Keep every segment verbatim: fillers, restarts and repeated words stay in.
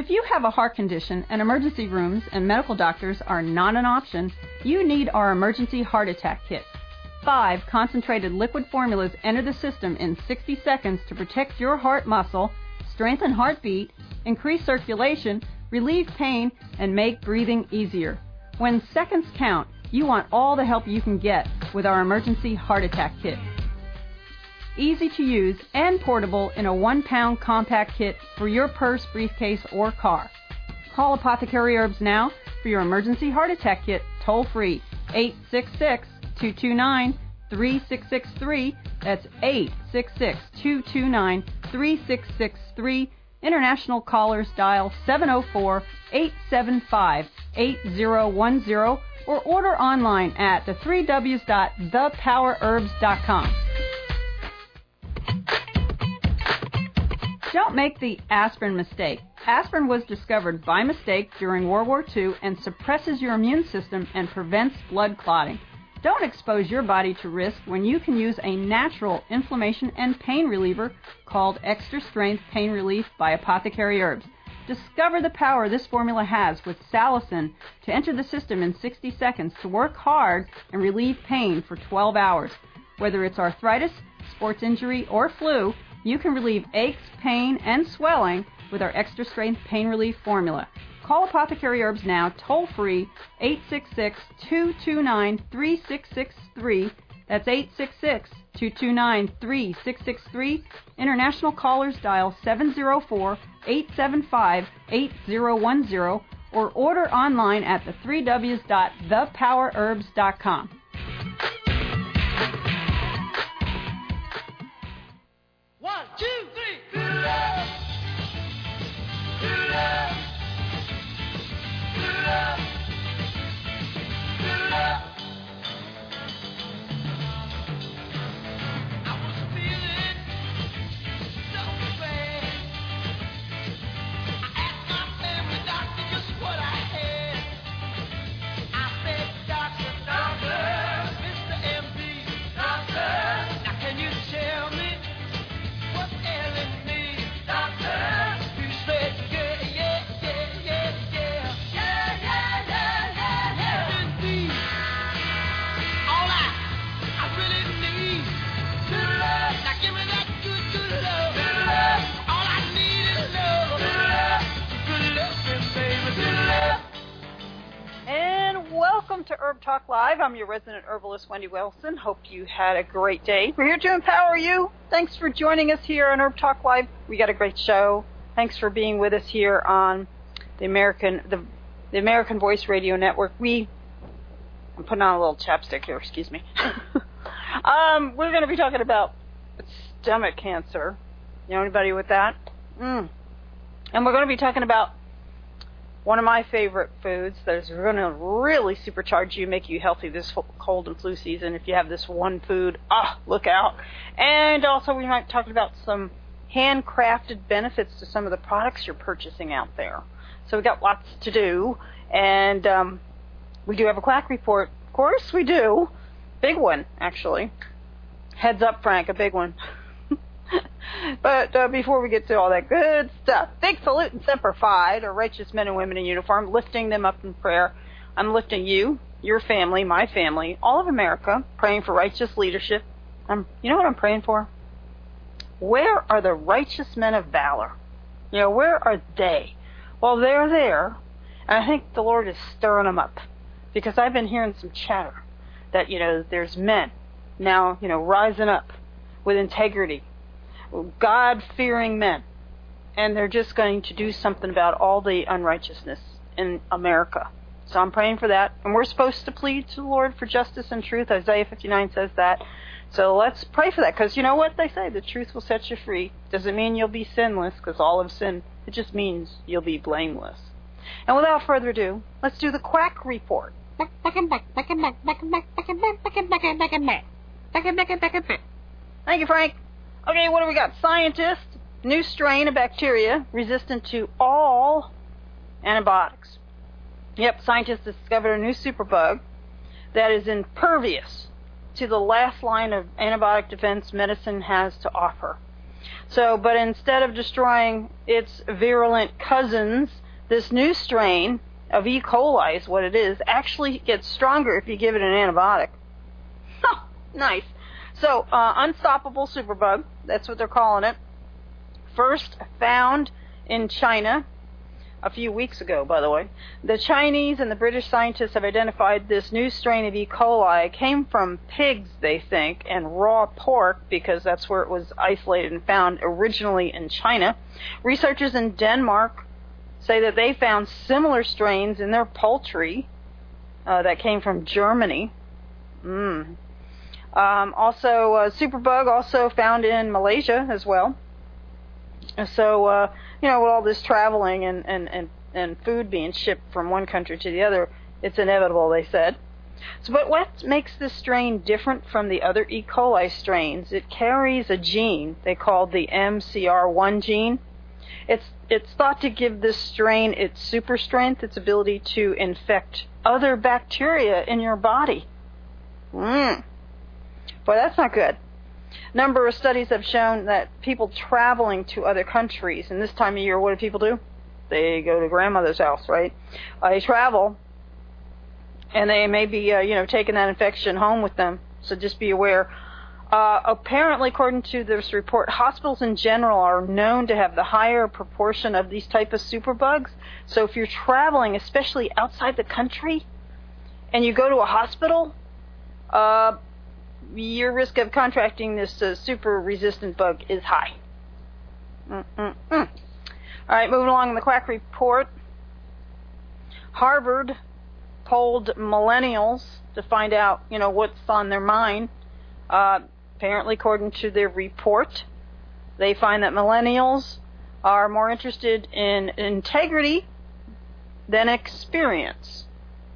If you have a heart condition and emergency rooms and medical doctors are not an option, you need our Emergency Heart Attack Kit. Five concentrated liquid formulas enter the system in sixty seconds to protect your heart muscle, strengthen heartbeat, increase circulation, relieve pain, and make breathing easier. When seconds count, you want all the help you can get with our Emergency Heart Attack Kit. Easy to use and portable in a one-pound compact kit for your purse, briefcase, or car. Call Apothecary Herbs now for your Emergency Heart Attack Kit toll-free, eight six six, two two nine, three six six three. That's eight six six, two two nine, three six six three. International callers dial seven oh four, eight seven five, eight oh one oh or order online at the three W's dot the power herbs dot com. Don't make the aspirin mistake. Aspirin was discovered by mistake during World War Two and suppresses your immune system and prevents blood clotting. Don't expose your body to risk when you can use a natural inflammation and pain reliever called Extra Strength Pain Relief by Apothecary Herbs. Discover the power this formula has with salicin to enter the system in sixty seconds to work hard and relieve pain for twelve hours. Whether it's arthritis, sports injury, or flu, you can relieve aches, pain, and swelling with our Extra Strength Pain Relief formula. Call Apothecary Herbs now, toll-free, eight six six, two two nine, three six six three. That's eight six six, two two nine, three six six three. International callers dial seven oh four, eight seven five, eight oh one oh or order online at the three W's dot the power herbs dot com. One, two, three. Good love. Good love. Good love. Good love. I was feeling so bad. I asked my family doctor just what I had. I said, Doctor, Doctor, Mister M D, Doctor, now can you tell me what's ailing me, Doctor? You said, yeah, yeah, yeah, yeah, yeah. Yeah, yeah, yeah, yeah, yeah. Indeed. All I, I really need good love. Now give me that good, good love. Good love. All I need is love. Good love. Good love, baby, good love. And welcome to Herb Talk Live. I'm your resident herbalist, Wendy Wilson. Hope you had a great day. We're here to empower you. Thanks for joining us here on Herb Talk Live. We got a great show. Thanks for being with us here on the American the, the American Voice Radio Network. We, I'm putting on a little chapstick here, excuse me. um, we're going to be talking about stomach cancer. You know anybody with that? Mm. And we're going to be talking about one of my favorite foods that is going to really supercharge you, make you healthy this cold and flu season. If you have this one food, ah, look out. And also we might talk about some handcrafted benefits to some of the products you're purchasing out there. So we got lots to do. And um, we do have a quack report. Of course we do. Big one, actually. Heads up, Frank, a big one. But uh, before we get to all that good stuff, big salute and semper fi to righteous men and women in uniform, lifting them up in prayer. I'm lifting you, your family, my family, all of America, praying for righteous leadership. Um, you know what I'm praying for? Where are the righteous men of valor? You know, where are they? Well, they're there, and I think the Lord is stirring them up, because I've been hearing some chatter that, you know, there's men now, you know, rising up with integrity, God-fearing men, and they're just going to do something about all the unrighteousness in America. So I'm praying for that, and we're supposed to plead to the Lord for justice and truth. Isaiah fifty-nine says that. So let's pray for that, because you know what they say, the truth will set you free. Doesn't mean you'll be sinless, because all have sinned. It just means you'll be blameless. And without further ado, let's do the quack report. Thank you, Frank. Okay, what do we got? Scientists, new strain of bacteria resistant to all antibiotics. Yep, scientists discovered a new superbug that is impervious to the last line of antibiotic defense medicine has to offer. So, but instead of destroying its virulent cousins, this new strain of E. coli is what it is, actually gets stronger if you give it an antibiotic. Huh, nice. So, uh, unstoppable superbug, that's what they're calling it. First found in China a few weeks ago, by the way. The Chinese and the British scientists have identified this new strain of E. coli. It came from pigs, they think, and raw pork, because that's where it was isolated and found originally in China. Researchers in Denmark say that they found similar strains in their poultry uh, that came from Germany. Mm. Um, also, uh, superbug also found in Malaysia as well. So, uh, you know, with all this traveling and, and, and, and food being shipped from one country to the other, it's inevitable, they said. So, but what makes this strain different from the other E. coli strains? It carries a gene they call the M C R one gene. It's it's thought to give this strain its super strength, its ability to infect other bacteria in your body. Mmm. Boy, that's not good. A number of studies have shown that people traveling to other countries, and this time of year, what do people do? They go to grandmother's house, right? Uh, they travel, and they may be, uh, you know, taking that infection home with them, so just be aware. Uh, apparently, according to this report, hospitals in general are known to have the higher proportion of these type of superbugs. So if you're traveling, especially outside the country, and you go to a hospital, uh, your risk of contracting this uh, super resistant bug is high. Mm-mm-mm. All right, moving along in the quack report. Harvard polled millennials to find out, you know, what's on their mind. Uh, apparently, according to their report, they find that millennials are more interested in integrity than experience.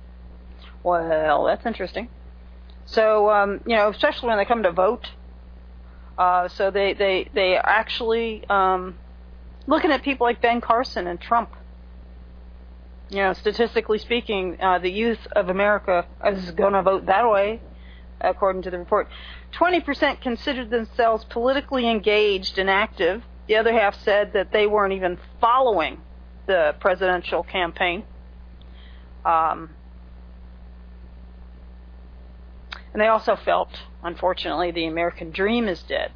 Well, that's interesting. So, um, you know, especially when they come to vote. Uh, so they, they, they are actually um, looking at people like Ben Carson and Trump. You know, statistically speaking, uh, the youth of America is going to vote that way, according to the report. twenty percent considered themselves politically engaged and active. The other half said that they weren't even following the presidential campaign. Um... And they also felt, unfortunately, the American dream is dead.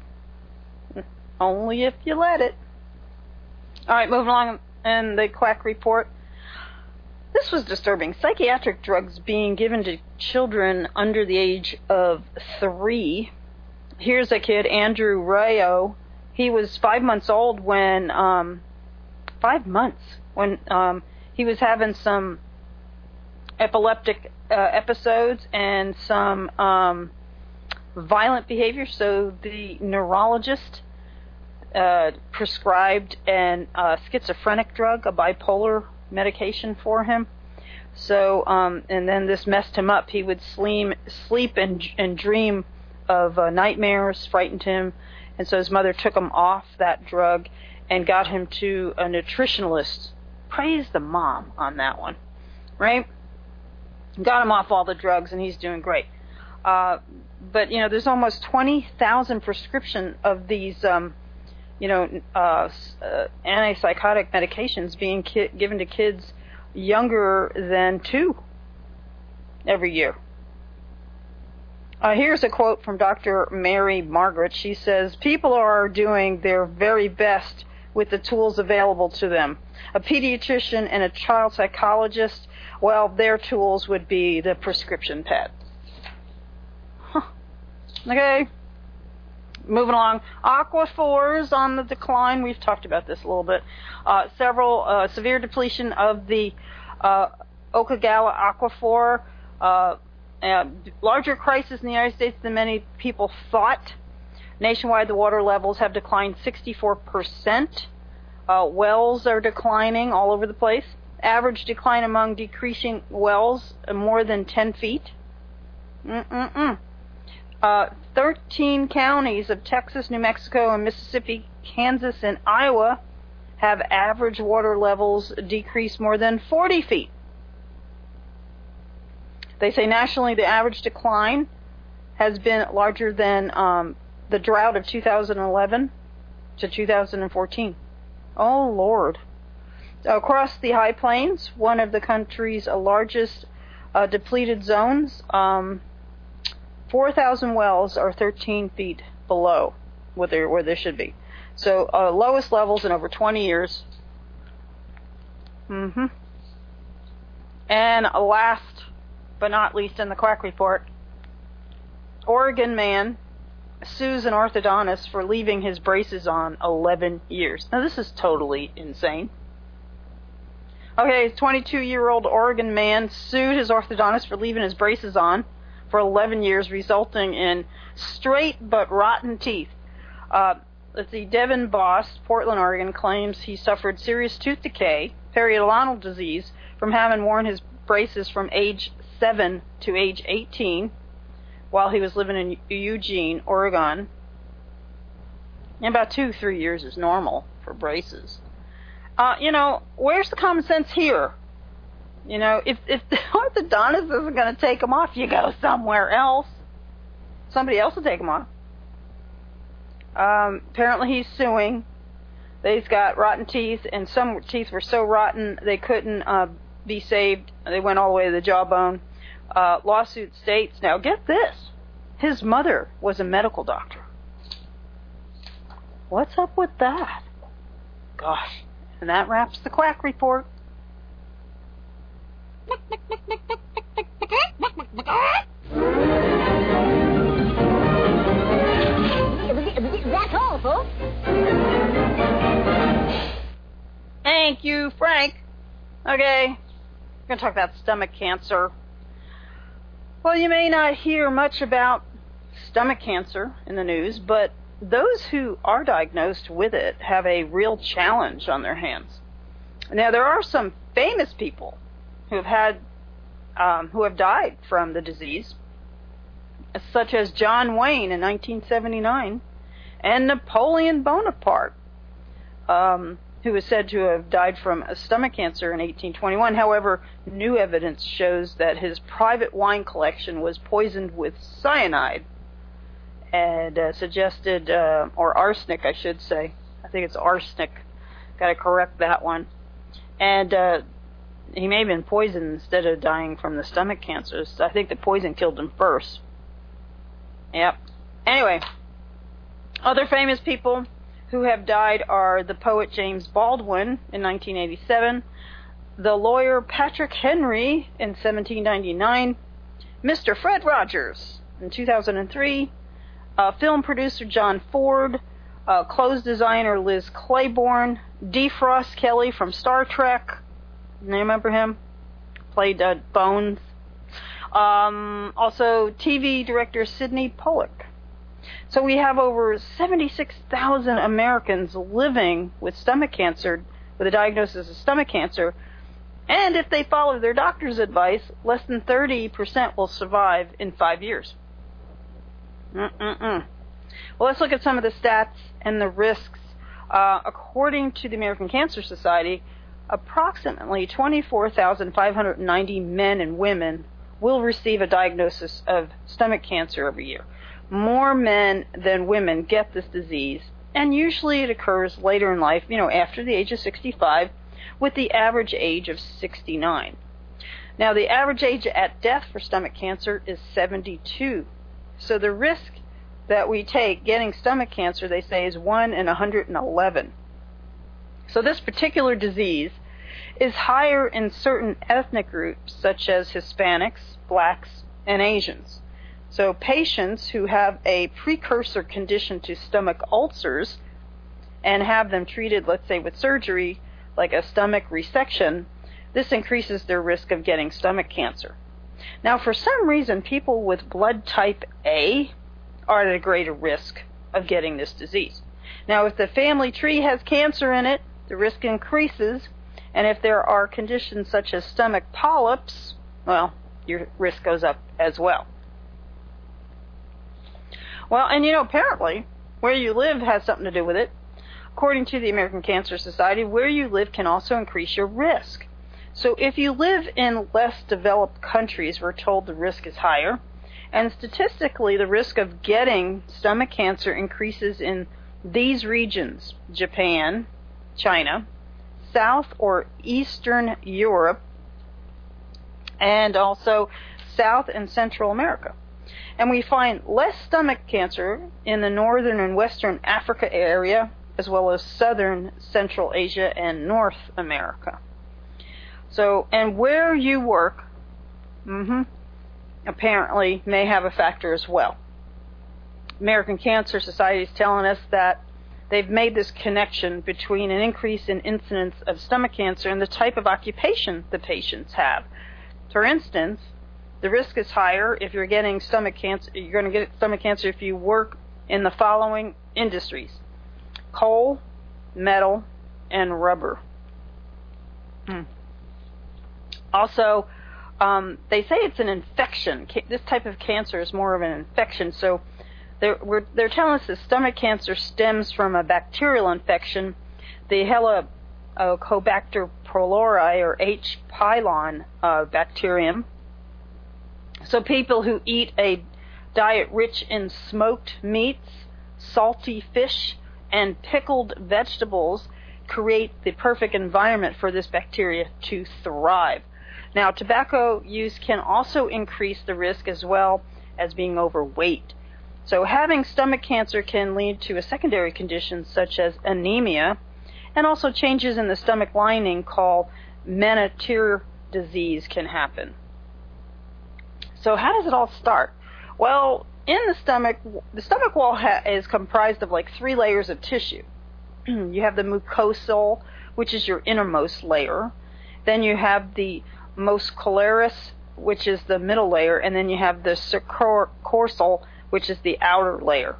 Only if you let it. All right, moving along in the quack report. This was disturbing. Psychiatric drugs being given to children under the age of three. Here's a kid, Andrew Rayo. He was five months old when, um, five months, when um, he was having some epileptic uh, episodes and some um, violent behavior. So the neurologist uh, prescribed an uh, schizophrenic drug, a bipolar medication for him. So um, and then this messed him up. He would sleep, sleep and, and dream of uh, nightmares, frightened him, and so his mother took him off that drug and got him to a nutritionalist. Praise the mom on that one, right? Got him off all the drugs, and he's doing great. Uh, but, you know, there's almost twenty thousand prescription of these, um, you know, uh, uh, antipsychotic medications being ki- given to kids younger than two every year. Uh, here's a quote from Doctor Mary Margaret. She says, people are doing their very best with the tools available to them. A pediatrician and a child psychologist, well, their tools would be the prescription pad. Huh. Okay. Moving along. Aquifers on the decline. We've talked about this a little bit. Uh, several uh, severe depletion of the uh, Okagawa aquifer. Uh, uh, larger crisis in the United States than many people thought. Nationwide, the water levels have declined sixty-four percent. Uh, wells are declining all over the place. Average decline among decreasing wells, uh, more than ten feet. Mm-mm-mm. Uh, thirteen counties of Texas, New Mexico, and Mississippi, Kansas, and Iowa have average water levels decrease more than forty feet. They say nationally the average decline has been larger than um, the drought of two thousand eleven. to two thousand fourteen. Oh, Lord. Across the High Plains, one of the country's largest uh, depleted zones, um, four thousand wells are thirteen feet below where, they, where they should be. So uh, lowest levels in over twenty years. Mm-hmm. And last but not least in the Quack Report, Oregon man sues an orthodontist for leaving his braces on eleven years. Now this is totally insane. Okay, twenty-two-year-old Oregon man sued his orthodontist for leaving his braces on for eleven years, resulting in straight but rotten teeth. Uh, let's see, Devin Boss, Portland, Oregon, claims he suffered serious tooth decay, periodontal disease, from having worn his braces from age seven to age eighteen while he was living in Eugene, Oregon. And about two, three years is normal for braces. Uh, you know, where's the common sense here? You know, if if the orthodontist isn't going to take them off, you go somewhere else. Somebody else will take them off. Um, apparently he's suing. He's got rotten teeth, and some teeth were so rotten they couldn't uh, be saved. They went all the way to the jawbone. Uh, lawsuit states, now get this, his mother was a medical doctor. What's up with that? Gosh. And that wraps the Quack Report. That's all, folks. Thank you, Frank. Okay, we're going to talk about stomach cancer. Well, you may not hear much about stomach cancer in the news, but those who are diagnosed with it have a real challenge on their hands. Now, there are some famous people who have had, um, who have died from the disease, such as John Wayne in nineteen seventy-nine, and Napoleon Bonaparte, um, who was said to have died from a stomach cancer in eighteen twenty-one. However, new evidence shows that his private wine collection was poisoned with cyanide, and uh, suggested, uh, or arsenic, I should say. I think it's arsenic. Got to correct that one. And uh, he may have been poisoned instead of dying from the stomach cancers. I think the poison killed him first. Yep. Anyway, other famous people who have died are the poet James Baldwin in nineteen eighty-seven, the lawyer Patrick Henry in seventeen ninety-nine, Mister Fred Rogers in two thousand three, uh, film producer John Ford, uh, clothes designer Liz Claiborne, DeFrost Kelly from Star Trek. You remember him? Played uh, Bones. Um, also, T V director Sidney Pollack. So we have over seventy-six thousand Americans living with stomach cancer, with a diagnosis of stomach cancer. And if they follow their doctor's advice, less than thirty percent will survive in five years. Mm-mm-mm. Well, let's look at some of the stats and the risks. Uh, according to the American Cancer Society, approximately twenty-four thousand five hundred ninety men and women will receive a diagnosis of stomach cancer every year. More men than women get this disease, and usually it occurs later in life, you know, after the age of sixty-five, with the average age of sixty-nine. Now, the average age at death for stomach cancer is seventy-two. So the risk that we take getting stomach cancer, they say, is one in one hundred eleven. So this particular disease is higher in certain ethnic groups, such as Hispanics, blacks, and Asians. So patients who have a precursor condition to stomach ulcers and have them treated, let's say, with surgery, like a stomach resection, this increases their risk of getting stomach cancer. Now, for some reason, people with blood type A are at a greater risk of getting this disease. Now, if the family tree has cancer in it, the risk increases, and if there are conditions such as stomach polyps, well, your risk goes up as well. Well, and you know, apparently, where you live has something to do with it. According to the American Cancer Society, where you live can also increase your risk. So if you live in less developed countries, we're told the risk is higher. And statistically, the risk of getting stomach cancer increases in these regions, Japan, China, South or Eastern Europe, and also South and Central America. And we find less stomach cancer in the northern and western Africa area, as well as southern Central Asia and North America. So, and where you work, mm-hmm, apparently may have a factor as well. American Cancer Society is telling us that they've made this connection between an increase in incidence of stomach cancer and the type of occupation the patients have. For instance, the risk is higher if you're getting stomach cancer. You're going to get stomach cancer if you work in the following industries: coal, metal, and rubber. Hmm. Also, um, they say it's an infection. This type of cancer is more of an infection. So they're, we're, they're telling us that stomach cancer stems from a bacterial infection, the Helicobacter pylori, or H. pylon uh, bacterium. So people who eat a diet rich in smoked meats, salty fish, and pickled vegetables create the perfect environment for this bacteria to thrive. Now, tobacco use can also increase the risk as well as being overweight. So having stomach cancer can lead to a secondary condition such as anemia, and also changes in the stomach lining called Meniere's disease can happen. So how does it all start? Well, in the stomach, the stomach wall ha- is comprised of like three layers of tissue. You have the mucosal, which is your innermost layer. Then you have the muscularis, which is the middle layer, and then you have the subcorsal, which is the outer layer.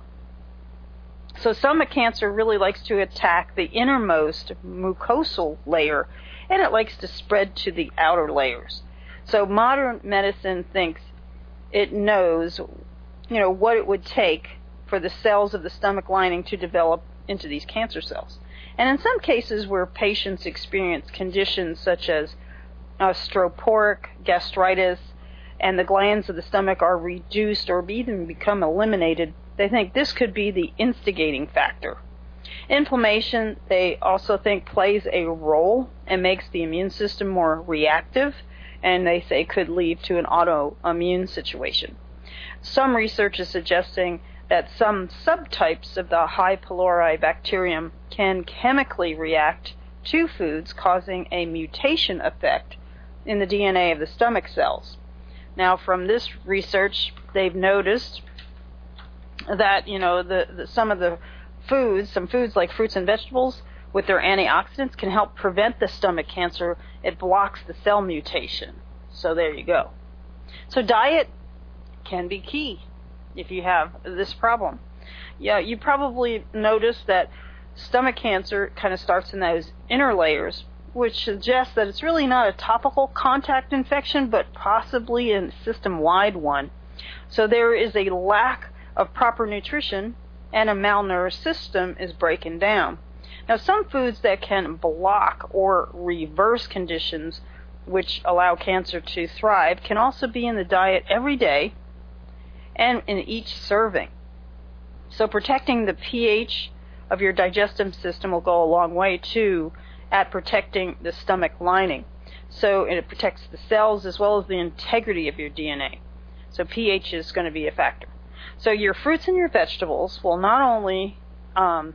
So stomach cancer really likes to attack the innermost mucosal layer, and it likes to spread to the outer layers. So modern medicine thinks it knows, you know, what it would take for the cells of the stomach lining to develop into these cancer cells. And in some cases where patients experience conditions such as uh, stroporic gastritis, and the glands of the stomach are reduced or even become eliminated, they think this could be the instigating factor. Inflammation, they also think, plays a role and makes the immune system more reactive, and they say could lead to an autoimmune situation. Some research is suggesting that some subtypes of the H. pylori bacterium can chemically react to foods, causing a mutation effect in the D N A of the stomach cells. Now, from this research, they've noticed that, you know, the, the some of the foods, some foods like fruits and vegetables, with their antioxidants can help prevent the stomach cancer. It blocks the cell mutation. So there you go. So diet can be key if you have this problem. Yeah, you probably noticed that stomach cancer kind of starts in those inner layers, which suggests that it's really not a topical contact infection, but possibly a system-wide one. So there is a lack of proper nutrition, and a malnourished system is breaking down. Now, some foods that can block or reverse conditions which allow cancer to thrive can also be in the diet every day and in each serving. So protecting the pH of your digestive system will go a long way, too, at protecting the stomach lining. So it protects the cells as well as the integrity of your D N A. So pH is going to be a factor. So your fruits and your vegetables will not only um,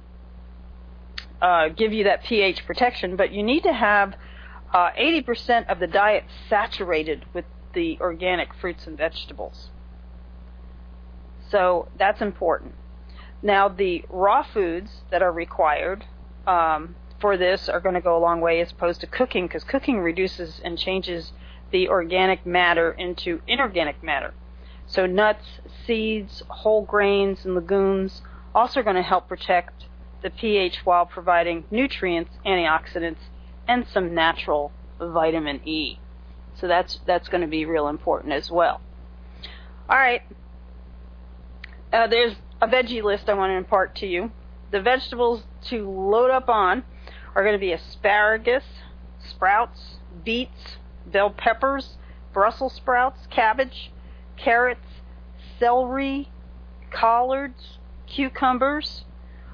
uh, give you that pH protection, but you need to have uh, eighty percent of the diet saturated with the organic fruits and vegetables. So that's important. Now, the raw foods that are required um, for this are going to go a long way as opposed to cooking, because cooking reduces and changes the organic matter into inorganic matter. So nuts, seeds, whole grains, and legumes also are going to help protect the pH while providing nutrients, antioxidants, and some natural vitamin E. So that's that's going to be real important as well. All right. Uh, there's a veggie list I want to impart to you. The vegetables to load up on are going to be asparagus, sprouts, beets, bell peppers, Brussels sprouts, cabbage, carrots, celery, collards, cucumbers,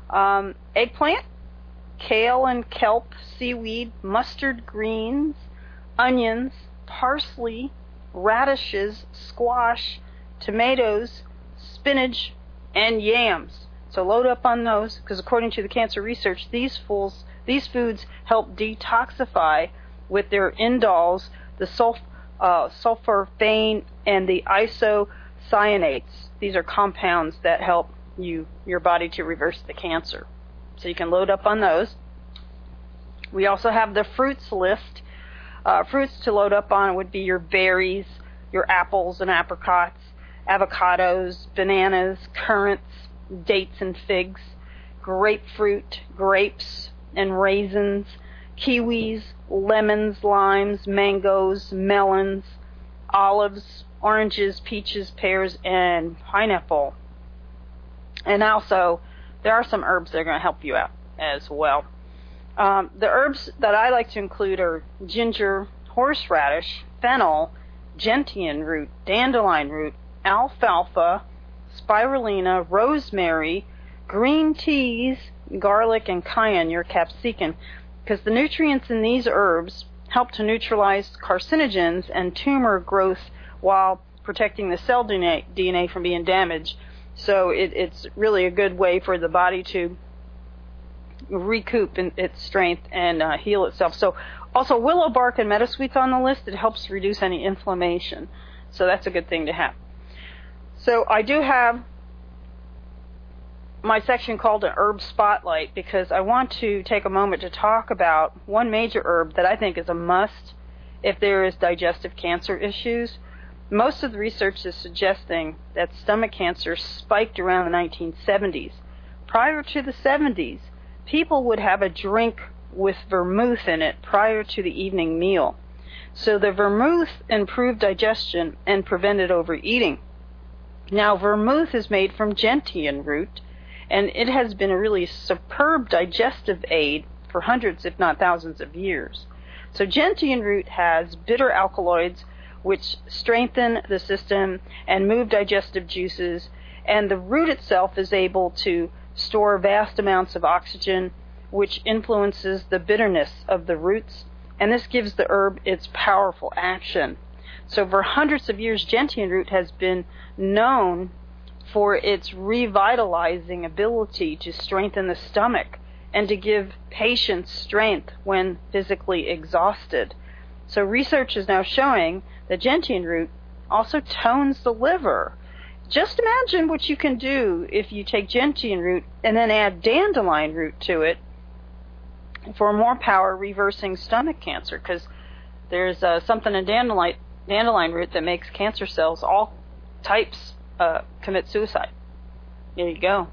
Um, eggplant, kale and kelp, seaweed, mustard greens, onions, parsley, radishes, squash, tomatoes, spinach, and yams. So load up on those, because according to the cancer research, these fools, these foods help detoxify with their indoles, the sulf, uh, sulforaphane and the isocyanates. These are compounds that help you your body to reverse the cancer. So you can load up on those. We also have the fruits list. Uh, fruits to load up on would be your berries, your apples and apricots, avocados, bananas, currants, dates and figs, grapefruit, grapes and raisins, kiwis, lemons, limes, mangoes, melons, olives, oranges, peaches, pears, and pineapple. And also, there are some herbs that are going to help you out as well. Um, the herbs that I like to include are ginger, horseradish, fennel, gentian root, dandelion root, alfalfa, spirulina, rosemary, green teas, garlic, and cayenne, your capsicum, because the nutrients in these herbs help to neutralize carcinogens and tumor growth while protecting the cell D N A, D N A from being damaged. So it, it's really a good way for the body to recoup in its strength and uh, heal itself. So also willow bark and meadowsweet's on the list. It helps reduce any inflammation. So that's a good thing to have. So I do have my section called an herb spotlight because I want to take a moment to talk about one major herb that I think is a must if there is digestive cancer issues. Most of the research is suggesting that stomach cancer spiked around the nineteen seventies. Prior to the seventies, people would have a drink with vermouth in it prior to the evening meal. So the vermouth improved digestion and prevented overeating. Now, vermouth is made from gentian root, and it has been a really superb digestive aid for hundreds, if not thousands, of years. So gentian root has bitter alkaloids which strengthen the system and move digestive juices, and the root itself is able to store vast amounts of oxygen, which influences the bitterness of the roots, and this gives the herb its powerful action. So for hundreds of years, gentian root has been known for its revitalizing ability to strengthen the stomach and to give patients strength when physically exhausted. So research is now showing that gentian root also tones the liver. Just imagine what you can do if you take gentian root and then add dandelion root to it for more power reversing stomach cancer, because there's uh, something in dandelion, dandelion root that makes cancer cells, all types, uh, commit suicide. There you go.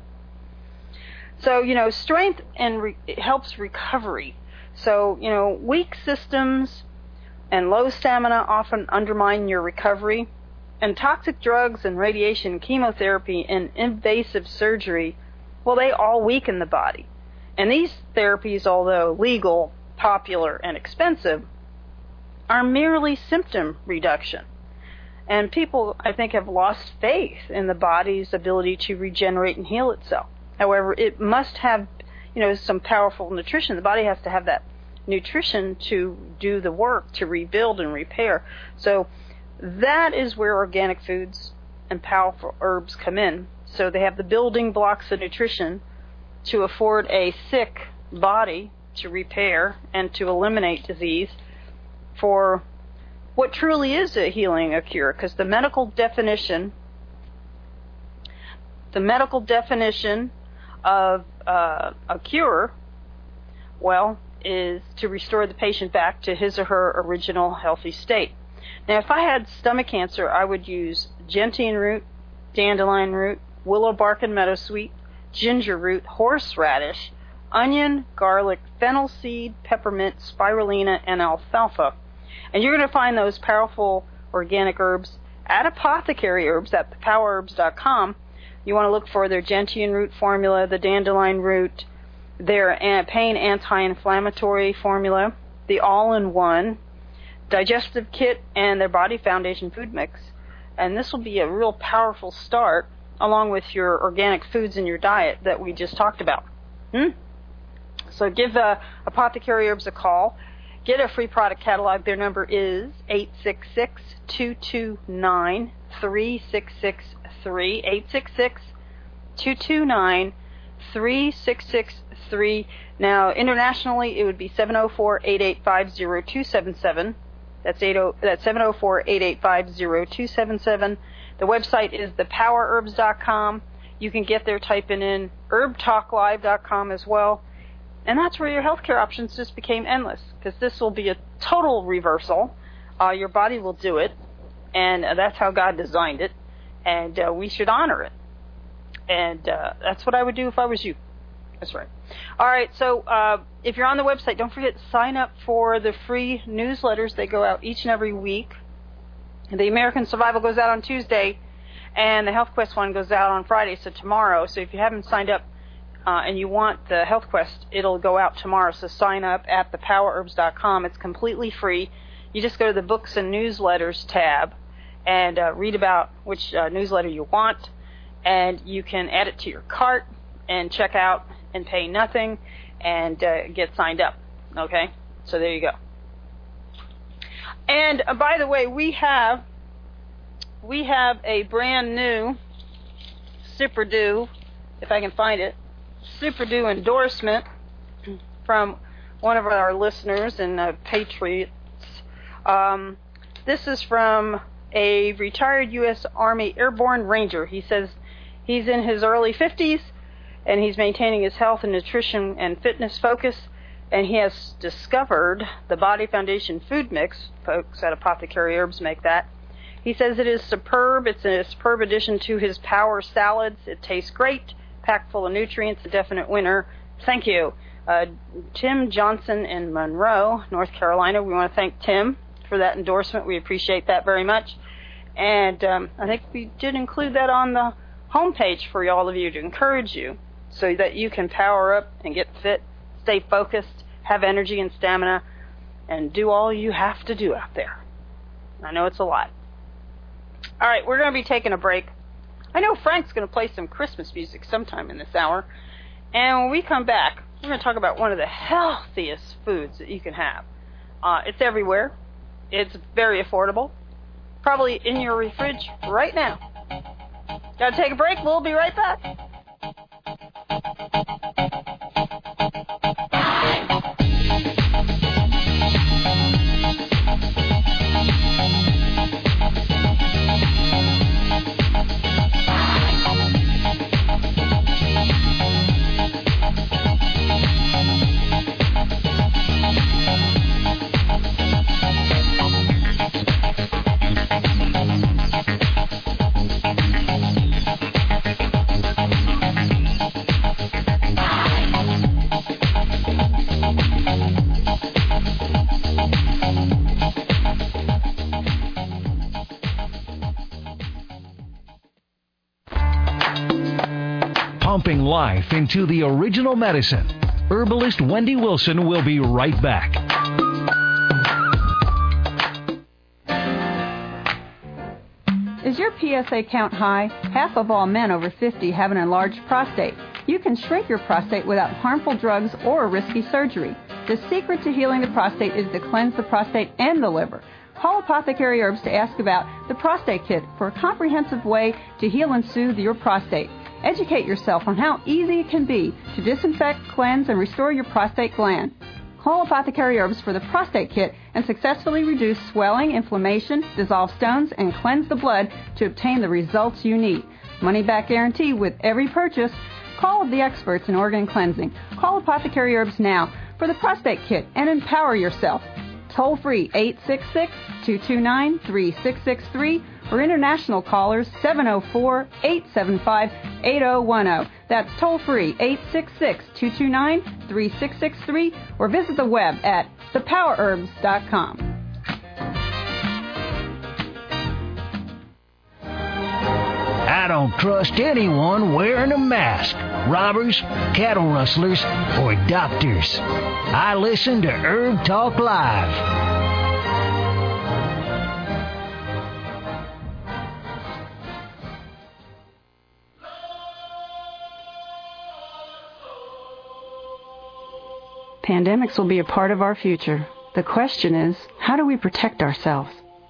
So, you know, strength and re- it helps recovery. So, you know, weak systems and low stamina often undermine your recovery. And toxic drugs and radiation, chemotherapy, and invasive surgery, well, they all weaken the body. And these therapies, although legal, popular, and expensive, are merely symptom reduction. And people, I think, have lost faith in the body's ability to regenerate and heal itself. However, it must have, you know, some powerful nutrition. The body has to have that nutrition to do the work, to rebuild and repair. So that is where organic foods and powerful herbs come in. So they have the building blocks of nutrition to afford a sick body to repair and to eliminate disease for what truly is a healing, a cure. Because the medical definition, the medical definition of uh, a cure, well, is to restore the patient back to his or her original healthy state. Now, if I had stomach cancer, I would use gentian root, dandelion root, willow bark and meadowsweet, ginger root, horseradish, onion, garlic, fennel seed, peppermint, spirulina, and alfalfa. And you're going to find those powerful organic herbs at Apothecary Herbs at the power herbs dot com. You want to look for their gentian root formula, the dandelion root, their pain anti-inflammatory formula, the all-in-one digestive kit, and their Body Foundation food mix. And this will be a real powerful start along with your organic foods in your diet that we just talked about. Hmm? So give uh, Apothecary Herbs a call. Get a free product catalog. Their number is eight six six, two two nine, three six six three. eight six six, two two nine, three six six three. Now, internationally, it would be seven oh four, eight eight five, oh two seven seven. That's, that's seven oh four, eight eight five, oh two seven seven. The website is the power herbs dot com. You can get there typing in herb talk live dot com as well. And that's where your healthcare options just became endless, because this will be a total reversal. Uh, your body will do it, and uh, that's how God designed it, and uh, we should honor it. And uh, that's what I would do if I was you. That's right. All right, so uh, if you're on the website, don't forget to sign up for the free newsletters. They go out each and every week. The American Survival goes out on Tuesday, and the Health Quest one goes out on Friday, so tomorrow. So if you haven't signed up uh, and you want the Health Quest, it'll go out tomorrow. So sign up at the power herbs dot com. It's completely free. You just go to the Books and Newsletters tab and uh, read about which uh, newsletter you want, and you can add it to your cart and check out and pay nothing and uh, get signed up. Okay? So there you go. And uh, by the way, we have we have a brand new Super Do, if I can find it, Super Do endorsement from one of our listeners and uh, patriots. Um, this is from a retired U S Army Airborne Ranger. He says he's in his early fifties and he's maintaining his health and nutrition and fitness focus, and he has discovered the Body Foundation food mix. Folks at Apothecary Herbs make that. He says it is superb. It's a superb addition to his power salads. It tastes great, packed full of nutrients, a definite winner. Thank you. Uh, Tim Johnson in Monroe, North Carolina. We want to thank Tim for that endorsement. We appreciate that very much. And um, I think we did include that on the homepage for all of you to encourage you so that you can power up and get fit, stay focused, have energy and stamina, and do all you have to do out there. I know it's a lot. All right, we're going to be taking a break. I know Frank's going to play some Christmas music sometime in this hour. And when we come back, we're going to talk about one of the healthiest foods that you can have. Uh, it's everywhere. It's very affordable. Probably in your fridge right now. Got to take a break. We'll be right back. Pumping life into the original medicine. Herbalist Wendy Wilson will be right back. Is your P S A count high? Half of all men over fifty have an enlarged prostate. You can shrink your prostate without harmful drugs or risky surgery. The secret to healing the prostate is to cleanse the prostate and the liver. Call Apothecary Herbs to ask about the Prostate Kit for a comprehensive way to heal and soothe your prostate. Educate yourself on how easy it can be to disinfect, cleanse, and restore your prostate gland. Call Apothecary Herbs for the Prostate Kit and successfully reduce swelling, inflammation, dissolve stones, and cleanse the blood to obtain the results you need. Money back guarantee with every purchase. Call the experts in organ cleansing. Call Apothecary Herbs now for the Prostate Kit and empower yourself. Toll free eight six six, two two nine, three six six three or international callers seven oh four, eight seven five, eight oh one oh. That's toll free eight six six, two two nine, three six six three or visit the web at the power herbs dot com. I don't trust anyone wearing a mask. Robbers, cattle rustlers, or doctors. I listen to Herb Talk Live. Pandemics will be a part of our future. The question is, how do we protect ourselves?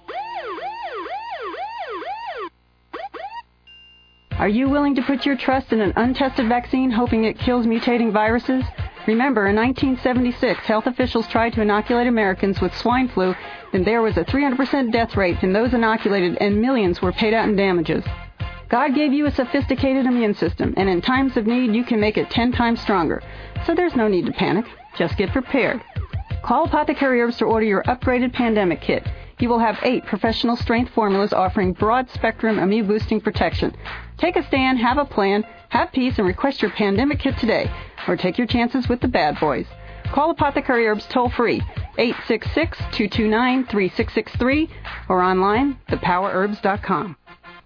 Are you willing to put your trust in an untested vaccine hoping it kills mutating viruses? Remember, in nineteen seventy-six, health officials tried to inoculate Americans with swine flu, and there was a three hundred percent death rate in those inoculated, and millions were paid out in damages. God gave you a sophisticated immune system, and in times of need, you can make it ten times stronger. So there's no need to panic. Just get prepared. Call Apothecary Herbs to order your upgraded pandemic kit. You will have eight professional strength formulas offering broad-spectrum immune-boosting protection. Take a stand, have a plan, have peace, and request your pandemic kit today. Or take your chances with the bad boys. Call Apothecary Herbs toll-free, eight six six, two two nine, three six six three, or online, the power herbs dot com.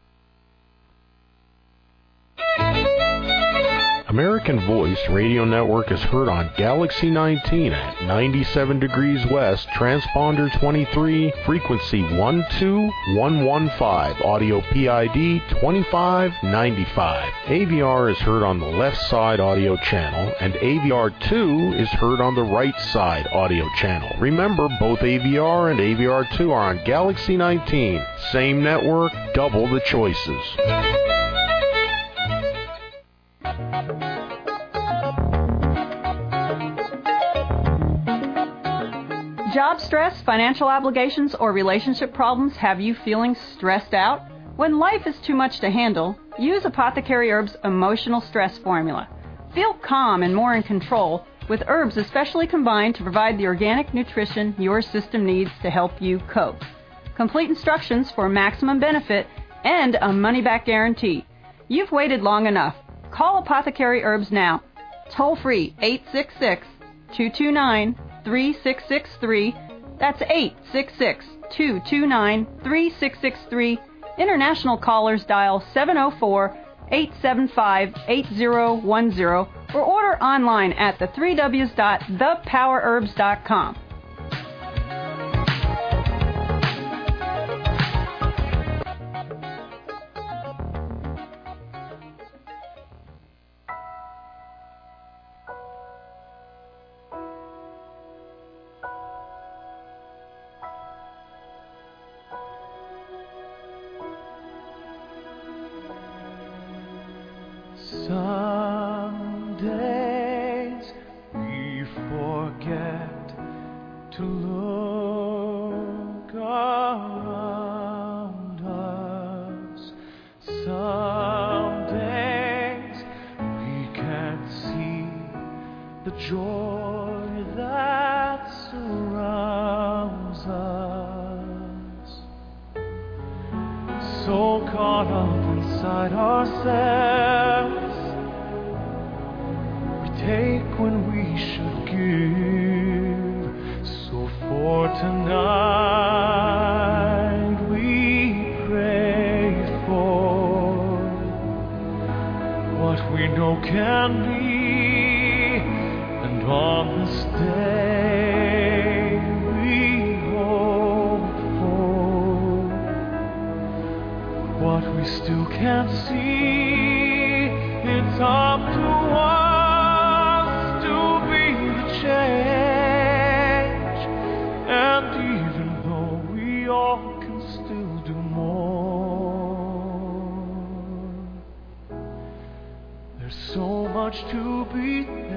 American Voice Radio Network is heard on Galaxy nineteen at ninety-seven degrees west, transponder twenty-three, frequency one two one one five, audio P I D twenty-five ninety-five. A V R is heard on the left side audio channel, and A V R two is heard on the right side audio channel. Remember, both A V R and A V R two are on Galaxy nineteen. Same network, double the choices. Job stress, financial obligations, or relationship problems have you feeling stressed out? When life is too much to handle, use Apothecary Herbs' Emotional Stress Formula. Feel calm and more in control with herbs especially combined to provide the organic nutrition your system needs to help you cope. Complete instructions for maximum benefit and a money-back guarantee. You've waited long enough. Call Apothecary Herbs now. Toll free eight six six, two two nine, three six six three. That's eight six six, two two nine, three six six three. International callers dial seven oh four, eight seven five, eight oh one oh or order online at the three W's dot the power herbs dot com. Some days we forget to look around us. Some days we can't see the joy that surrounds us. So caught up inside ourselves, take when we should give. So for tonight we pray for what we know can be, and on this day we hope for what we still can't see. It's up to us change, and even though we all can still do more, there's so much to be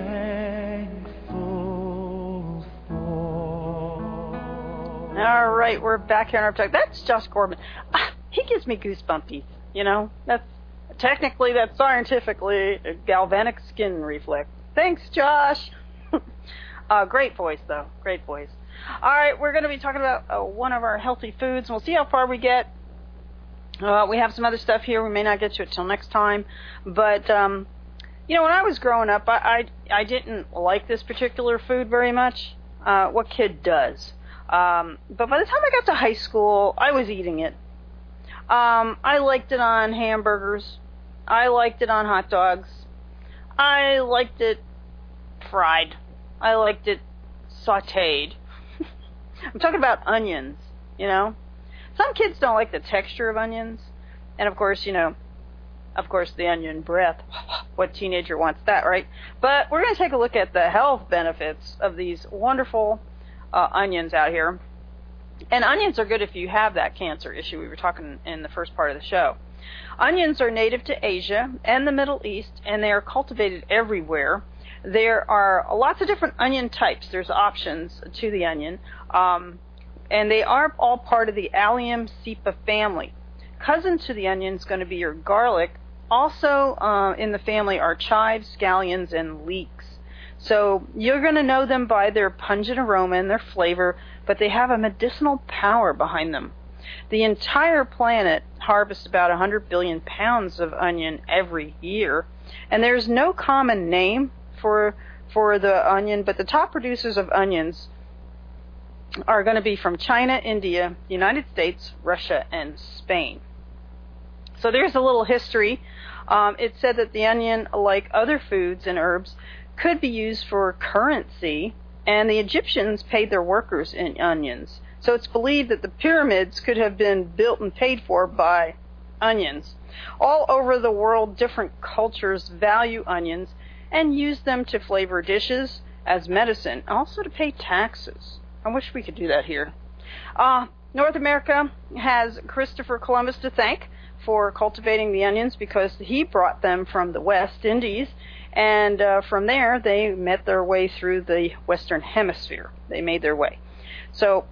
thankful for. All right, we're back here on our talk. That's Josh Corbin. Ah, he gives me goosebumpies, you know. That's technically, that's scientifically a galvanic skin reflex. Thanks, Josh. Uh, great voice, though. Great voice. All right, we're going to be talking about uh, one of our healthy foods, and we'll see how far we get. Uh, we have some other stuff here. We may not get to it till next time. But, um, you know, when I was growing up, I, I, I didn't like this particular food very much. Uh, what kid does? Um, but by the time I got to high school, I was eating it. Um, I liked it on hamburgers. I liked it on hot dogs. I liked it fried. I liked it sautéed. I'm talking about onions, you know. Some kids don't like the texture of onions. And, of course, you know, Of course, the onion breath. What teenager wants that, right? But we're going to take a look at the health benefits of these wonderful uh, onions out here. And onions are good if you have that cancer issue we were talking in the first part of the show. Onions are native to Asia and the Middle East, and they are cultivated everywhere. There are lots of different onion types. There's options to the onion, um, and they are all part of the Allium cepa family. Cousin to the onion is going to be your garlic. Also uh, in the family are chives, scallions, and leeks. So you're going to know them by their pungent aroma and their flavor, but they have a medicinal power behind them. The entire planet harvests about one hundred billion pounds of onion every year, and there's no common name for for the onion, but the top producers of onions are going to be from China, India, the United States, Russia, and Spain. So there's a little history. Um, it said that the onion, like other foods and herbs, could be used for currency, and the Egyptians paid their workers in onions. So it's believed that the pyramids could have been built and paid for by onions. All over the world, different cultures value onions and use them to flavor dishes, as medicine, also to pay taxes. I wish we could do that here. Uh, North America has Christopher Columbus to thank for cultivating the onions because he brought them from the West Indies, and uh, from there they met their way through the Western Hemisphere. They made their way. So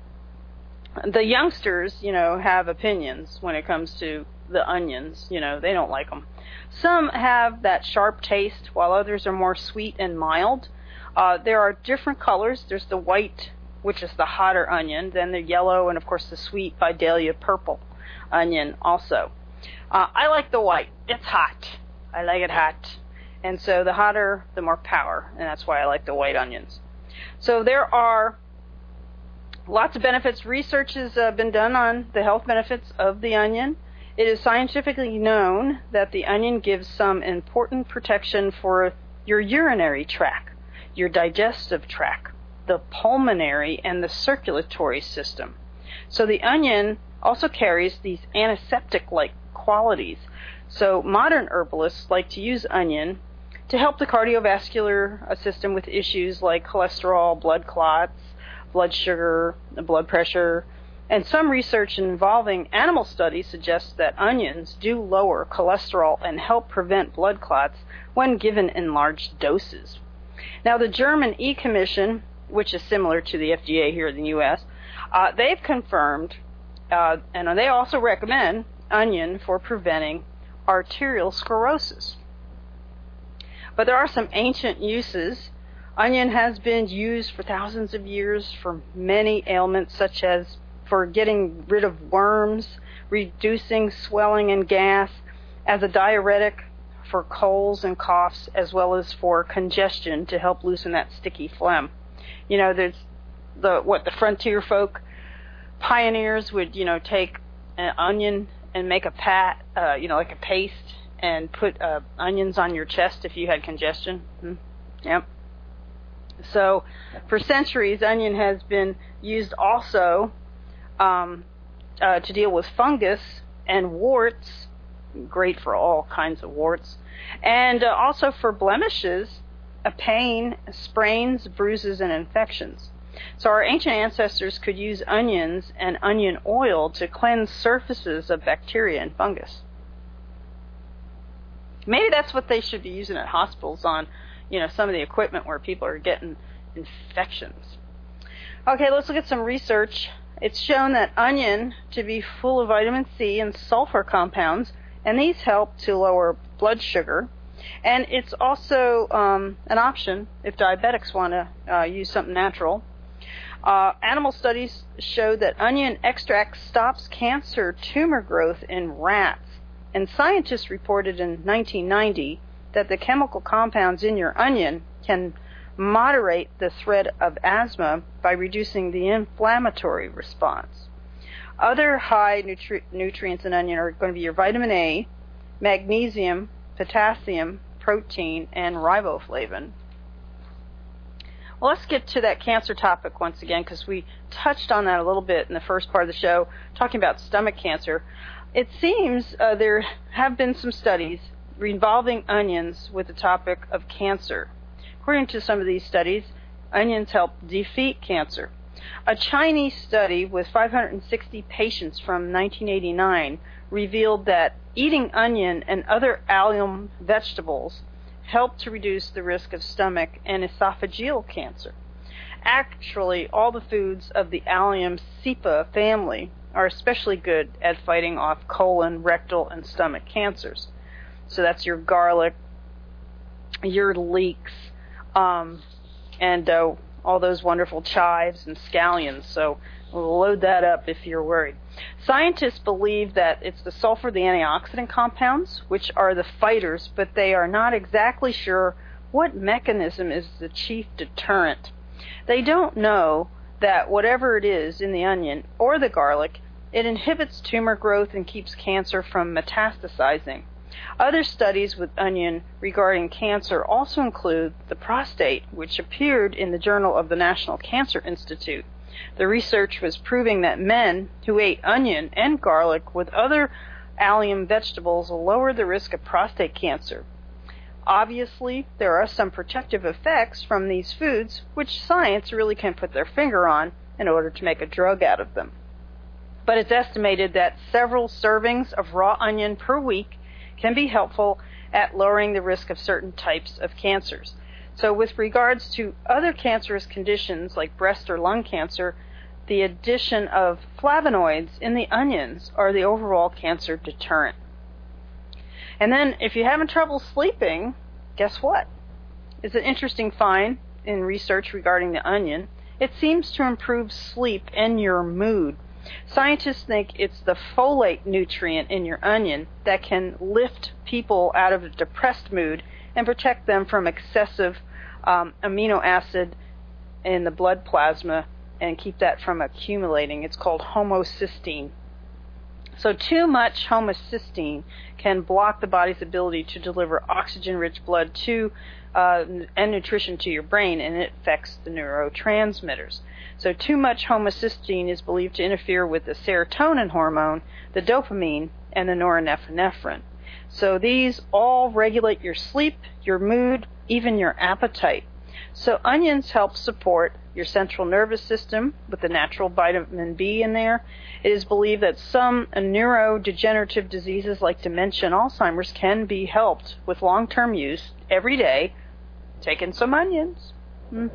the youngsters, you know, have opinions when it comes to the onions. You know, they don't like them. Some have that sharp taste, while others are more sweet and mild. Uh, there are different colors. There's the white, which is the hotter onion, then the yellow, and of course the sweet Vidalia purple onion also. Uh, I like the white. It's hot. I like it hot. And so the hotter, the more power, and that's why I like the white onions. So there are lots of benefits. Research has uh, been done on the health benefits of the onion. It is scientifically known that the onion gives some important protection for your urinary tract, your digestive tract, the pulmonary, and the circulatory system. So the onion also carries these antiseptic-like qualities. So modern herbalists like to use onion to help the cardiovascular system with issues like cholesterol, blood clots, blood sugar, blood pressure, and some research involving animal studies suggests that onions do lower cholesterol and help prevent blood clots when given in large doses. Now, the German E-Commission, which is similar to the F D A here in the U S, uh, they've confirmed, uh, and they also recommend onion for preventing arterial sclerosis. But there are some ancient uses. Onion has been used for thousands of years for many ailments, such as for getting rid of worms, reducing swelling and gas, as a diuretic for colds and coughs, as well as for congestion to help loosen that sticky phlegm. You know, there's the what the frontier folk pioneers would, you know, take an onion and make a pat, uh, you know, like a paste, and put uh, onions on your chest if you had congestion. Hmm. Yep. So, for centuries, onion has been used also um, uh, to deal with fungus and warts, great for all kinds of warts, and uh, also for blemishes, uh, pain, sprains, bruises, and infections. So our ancient ancestors could use onions and onion oil to cleanse surfaces of bacteria and fungus. Maybe that's what they should be using at hospitals on, you know, some of the equipment where people are getting infections. Okay, let's look at some research. It's shown that onion to be full of vitamin C and sulfur compounds, and these help to lower blood sugar. And it's also um, an option if diabetics want to uh, use something natural. Uh, animal studies show that onion extract stops cancer tumor growth in rats. And scientists reported in nineteen ninety that the chemical compounds in your onion can moderate the threat of asthma by reducing the inflammatory response. Other high nutri- nutrients in onion are going to be your vitamin A, magnesium, potassium, protein, and riboflavin. Well, let's get to that cancer topic once again, because we touched on that a little bit in the first part of the show, talking about stomach cancer. It seems uh, there have been some studies involving onions with the topic of cancer. According to some of these studies, onions help defeat cancer. A Chinese study with five hundred sixty patients from nineteen eighty-nine revealed that eating onion and other allium vegetables helped to reduce the risk of stomach and esophageal cancer. Actually, all the foods of the allium cepa family are especially good at fighting off colon, rectal, and stomach cancers. So that's your garlic, your leeks, um, and uh, all those wonderful chives and scallions. So we'll load that up if you're worried. Scientists believe that it's the sulfur, the antioxidant compounds, which are the fighters, but they are not exactly sure what mechanism is the chief deterrent. They don't know that whatever it is in the onion or the garlic, it inhibits tumor growth and keeps cancer from metastasizing. Other studies with onion regarding cancer also include the prostate, which appeared in the Journal of the National Cancer Institute. The research was proving that men who ate onion and garlic with other allium vegetables lowered the risk of prostate cancer. Obviously, there are some protective effects from these foods, which science really can put their finger on in order to make a drug out of them. But it's estimated that several servings of raw onion per week can be helpful at lowering the risk of certain types of cancers. So with regards to other cancerous conditions like breast or lung cancer, the addition of flavonoids in the onions are the overall cancer deterrent. And then if you're having trouble sleeping, guess what? It's an interesting find in research regarding the onion. It seems to improve sleep and your mood. Scientists think it's the folate nutrient in your onion that can lift people out of a depressed mood and protect them from excessive um, amino acid in the blood plasma and keep that from accumulating. It's called homocysteine. So too much homocysteine can block the body's ability to deliver oxygen-rich blood to uh, and nutrition to your brain, and it affects the neurotransmitters. So too much homocysteine is believed to interfere with the serotonin hormone, the dopamine, and the norepinephrine. So these all regulate your sleep, your mood, even your appetite. So onions help support your central nervous system with the natural vitamin B in there. It is believed that some neurodegenerative diseases like dementia and Alzheimer's can be helped with long-term use every day, taking some onions. Mm.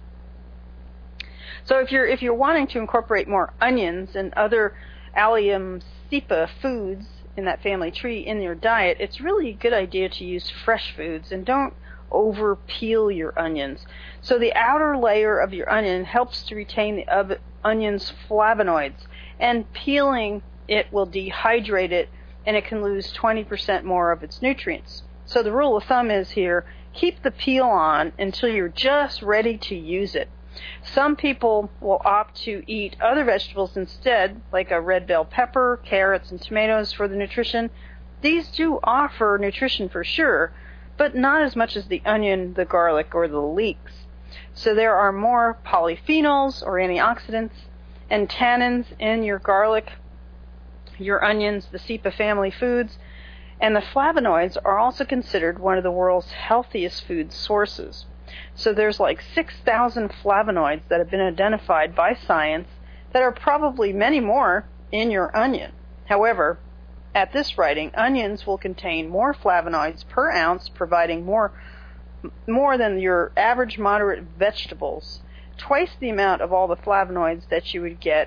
So if you're if you're wanting to incorporate more onions and other allium cepa foods in that family tree in your diet, it's really a good idea to use fresh foods and don't over peel your onions. So the outer layer of your onion helps to retain the onion's flavonoids, and peeling it will dehydrate it, and it can lose twenty percent more of its nutrients. So the rule of thumb is here, keep the peel on until you're just ready to use it. Some people will opt to eat other vegetables instead, like a red bell pepper, carrots, and tomatoes for the nutrition. These do offer nutrition for sure, but not as much as the onion, the garlic, or the leeks. So there are more polyphenols or antioxidants and tannins in your garlic, your onions, the cepa family foods, and the flavonoids are also considered one of the world's healthiest food sources. So there's like six thousand flavonoids that have been identified by science that are probably many more in your onion. However, at this writing, onions will contain more flavonoids per ounce, providing more more than your average moderate vegetables, twice the amount of all the flavonoids that you would get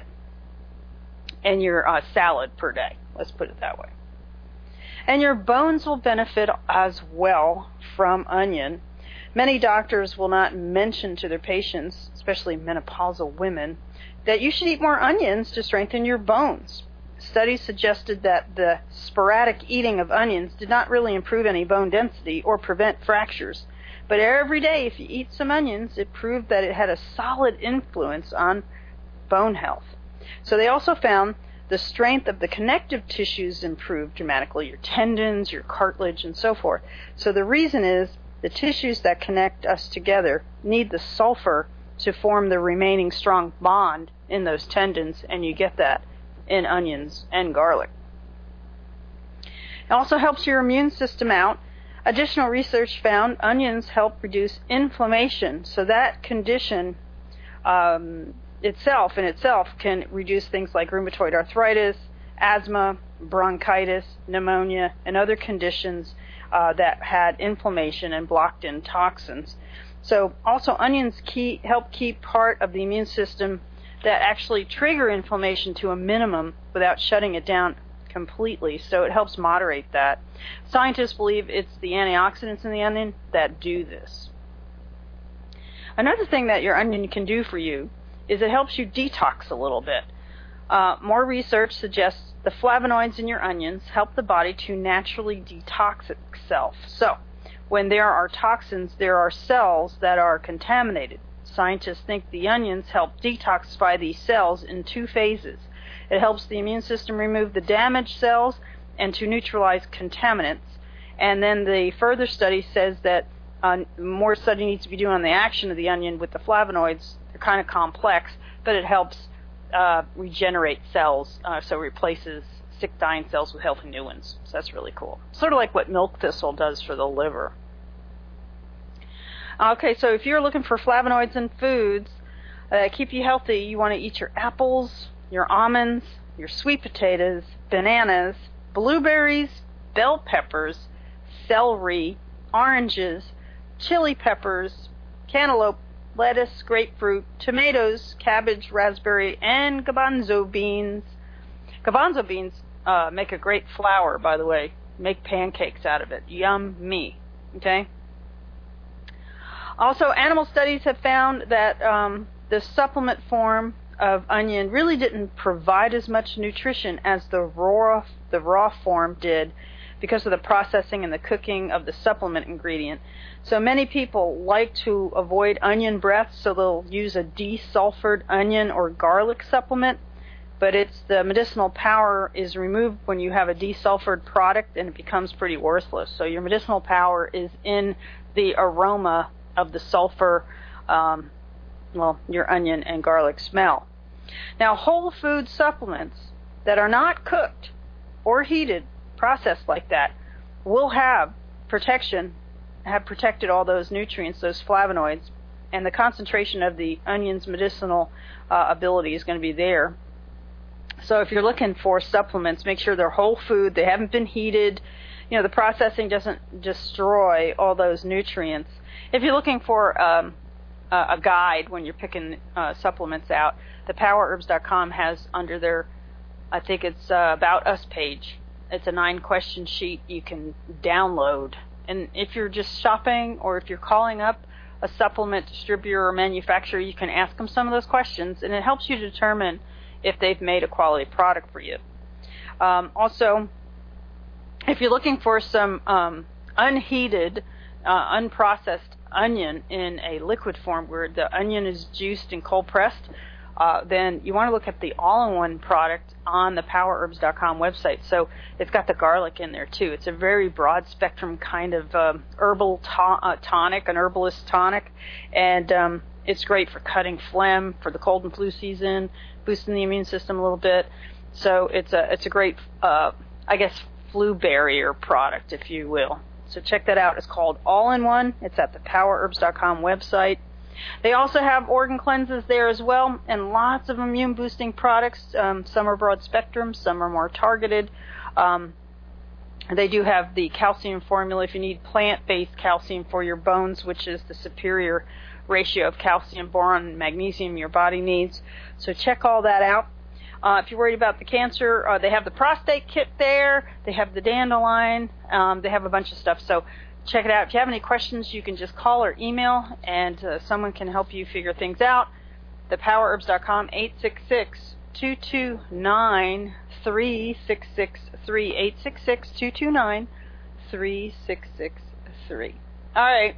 in your uh, salad per day. Let's put it that way. And your bones will benefit as well from onion. Many doctors will not mention to their patients, especially menopausal women, that you should eat more onions to strengthen your bones. Studies suggested that the sporadic eating of onions did not really improve any bone density or prevent fractures. But every day, if you eat some onions, it proved that it had a solid influence on bone health. So they also found the strength of the connective tissues improved dramatically, your tendons, your cartilage, and so forth. So the reason is the tissues that connect us together need the sulfur to form the remaining strong bond in those tendons, and you get that in onions and garlic. It also helps your immune system out. Additional research found onions help reduce inflammation, so that condition um, itself in itself can reduce things like rheumatoid arthritis, asthma, bronchitis, pneumonia, and other conditions uh, that had inflammation and blocked in toxins. So also onions key, help keep part of the immune system that actually trigger inflammation to a minimum without shutting it down completely, so it helps moderate that. Scientists believe it's the antioxidants in the onion that do this. Another thing that your onion can do for you is it helps you detox a little bit. Uh, more research suggests the flavonoids in your onions help the body to naturally detox itself. So, when there are toxins, there are cells that are contaminated. Scientists think the onions help detoxify these cells in two phases. It helps the immune system remove the damaged cells and to neutralize contaminants. And then the further study says that uh, more study needs to be done on the action of the onion with the flavonoids. They're kind of complex, but it helps uh, regenerate cells, uh, so it replaces sick dying cells with healthy new ones. So that's really cool. Sort of like what milk thistle does for the liver. Okay, so if you're looking for flavonoids in foods that keep you healthy, you want to eat your apples, your almonds, your sweet potatoes, bananas, blueberries, bell peppers, celery, oranges, chili peppers, cantaloupe, lettuce, grapefruit, tomatoes, cabbage, raspberry, and garbanzo beans. Garbanzo beans uh, make a great flour, by the way. Make pancakes out of it. Yummy. Okay? Also, animal studies have found that um, the supplement form of onion really didn't provide as much nutrition as the raw the raw form did because of the processing and the cooking of the supplement ingredient. So many people like to avoid onion breath, so they'll use a desulfured onion or garlic supplement, but it's the medicinal power is removed when you have a desulfured product and it becomes pretty worthless. So your medicinal power is in the aroma of the sulfur, um, well, your onion and garlic smell. Now, whole food supplements that are not cooked or heated, processed like that, will have protection, have protected all those nutrients, those flavonoids, and the concentration of the onion's medicinal uh, ability is going to be there. So if you're looking for supplements, make sure they're whole food, they haven't been heated, you know, the processing doesn't destroy all those nutrients. If you're looking for um, a guide when you're picking uh, supplements out, the power herbs dot com has under their, I think it's uh, About Us page, it's a nine-question sheet you can download. And if you're just shopping or if you're calling up a supplement distributor or manufacturer, you can ask them some of those questions, and it helps you determine if they've made a quality product for you. Um, also, if you're looking for some um, unheated, uh, unprocessed onion in a liquid form where the onion is juiced and cold pressed, uh, then you want to look at the all-in-one product on the power herbs dot com website. So it's got the garlic in there too. It's a very broad spectrum kind of um, herbal to- uh, tonic, an herbalist tonic, and um, it's great for cutting phlegm for the cold and flu season, boosting the immune system a little bit. So it's a it's a great, uh, I guess, flu barrier product, if you will. So check that out. It's called All-in-One. It's at the power herbs dot com website. They also have organ cleanses there as well, and lots of immune-boosting products. Um, some are broad-spectrum, some are more targeted. Um, they do have the calcium formula if you need plant-based calcium for your bones, which is the superior ratio of calcium, boron, and magnesium your body needs. So check all that out. Uh, if you're worried about the cancer, uh, they have the prostate kit there. They have the dandelion. Um, they have a bunch of stuff. So check it out. If you have any questions, you can just call or email, and uh, someone can help you figure things out. the power herbs dot com, eight six six, two two nine, three six six three, eight six six, two two nine, three six six three. All right.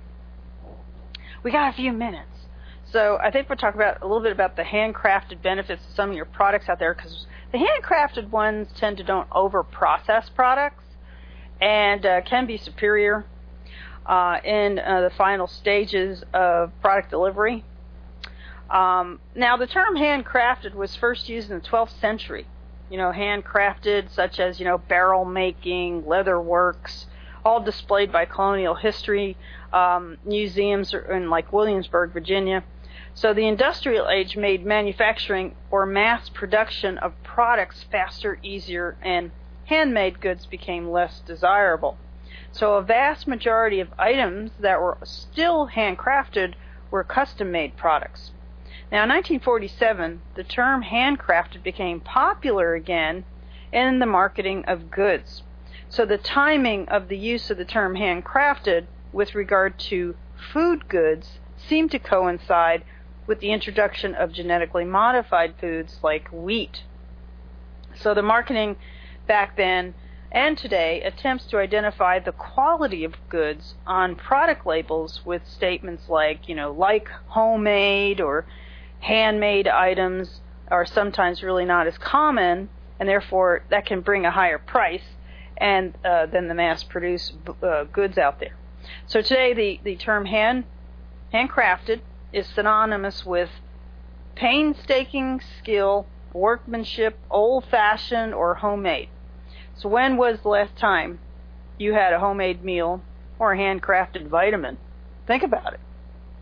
We got a few minutes. So I think we'll talk about a little bit about the handcrafted benefits of some of your products out there, because the handcrafted ones tend to don't over-process products and uh, can be superior uh, in uh, the final stages of product delivery. Um, now, the term handcrafted was first used in the twelfth century, you know, handcrafted, such as, you know, barrel making, leather works, all displayed by colonial history um, museums in like Williamsburg, Virginia. So the industrial age made manufacturing or mass production of products faster, easier, and handmade goods became less desirable. So a vast majority of items that were still handcrafted were custom-made products. Now, in nineteen forty-seven, the term handcrafted became popular again in the marketing of goods. So the timing of the use of the term handcrafted with regard to food goods seemed to coincide with the introduction of genetically modified foods like wheat. So the marketing back then and today attempts to identify the quality of goods on product labels with statements like, you know, like homemade or handmade items are sometimes really not as common, and therefore that can bring a higher price and uh, than the mass-produced uh, goods out there. So today the, the term hand handcrafted is synonymous with painstaking skill, workmanship, old-fashioned, or homemade. So when was the last time you had a homemade meal or a handcrafted vitamin? Think about it.